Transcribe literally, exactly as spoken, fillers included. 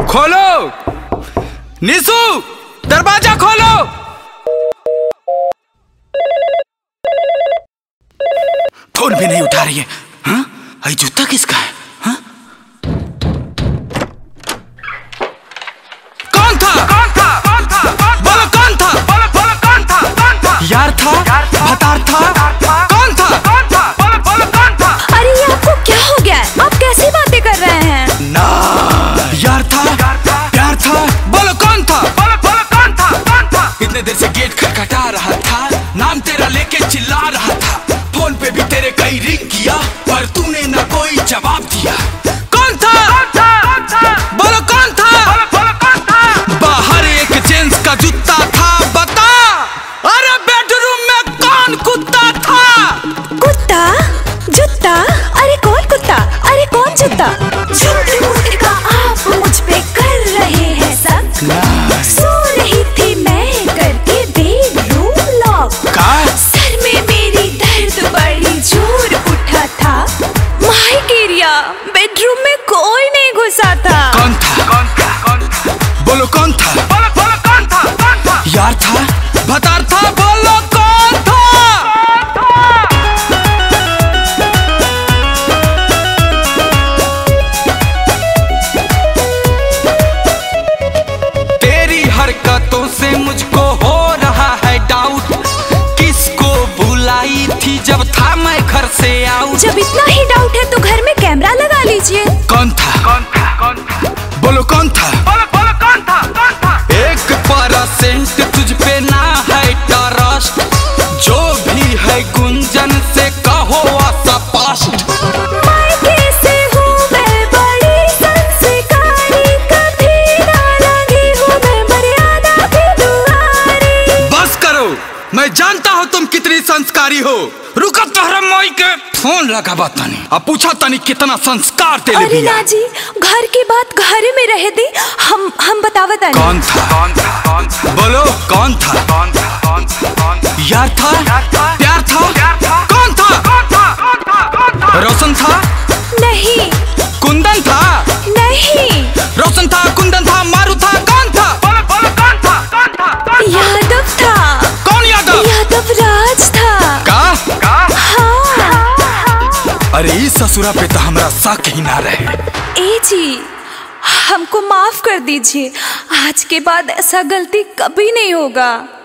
खोलो निशु, दरवाजा खोलो। फोन भी नहीं उठा रही है। हाँ, ये जूता किसका है? हाँ? कौन था? कौन था? कौन था? बोलो कौन था? बोलो बोलो कौन था? कौन था? यार था? भतार था? कौन था? कौन था? बोलो बोलो कौन था? अरे ये आपको क्या हो गया है? आप कैसी बातें कर रहे हैं? ना यार था, प्यार था, बोलो कौन था? बोलो बोलो कौन था? कौन था? इतने देर से गेट खटखटा रहा था, नाम तेरा लेके चिल्ला रहा था, फोन पे भी तेरे कई रिंग किया पर तूने ना कोई जवाब दिया। कौन था? कौन था? कौन था? बोलो कौन था? बोलो बोलो कौन था? बाहर एक जेंट्स का जूता था, बता। अरे बेडरूम में कौन कुत्ता था? कुत्ता? जूता? अरे कौन कुत्ता? अरे कौन जूता? झूठ मूठ का आप मुझ पे कर रहे हैं शक। सो रही थी मैं करके बेडरूम लॉक। सर में मेरी दर्द बड़ी जोर उठा था, माय गिरिया बेडरूम में कोई नहीं घुसा था। कौन था? कौन था? कौन था? बोलो कौन था? बोलो बोलो कौन था? कौन था? यार था, भतार था, बोलो कौन था? तेरी हरकतों से मुझको हो रहा है डाउट, किसको बुलाई थी जब था मैं घर से आउट। जब इतना ही डाउट है तो घर में कैमरा लगा लीजिए। कौन था? कौन था? कौन था? बोलो कौन था? बोलो बोलो कौन था? कौन था? एक परसेंट तुझ पे ना है ट्रस्ट, जो भी है गुंजन से कहो स्पष्ट। मायके से हूँ मैं बड़ी संस्कारी, कभी ना लगी हूँ मैं मर्यादा की दुआरी। बस करो, मैं जानता हूँ तुम कितनी संस्कारी हो। रुको तोहरा माई के फोन लगा बतानी, अब पूछा तनी कितना संस्कार तेरे अरे बिया। ना जी, घर की बात घर में रह दी, हम हम बतावत आनी। कौन था? कौन था? कौन था? बोलो कौन था? कौन था? कौन था? कौन था? यार था, प्यार था, कौन था? कौन था? कौन था? कौन था? रोशन था? नहीं। कुंदन था? नहीं। रोशन था, कुंदन था, मारू था, कौन था? बोलो बोलो कौन था? कौन था? यादव था। कौन यादव? यादव राज था। का? का? हाँ। अरे इस ससुरा पे तो हमारा शक ही ना रहे। ए जी, हमको माफ कर दीजिए, आज के बाद ऐसा गलती कभी नहीं होगा।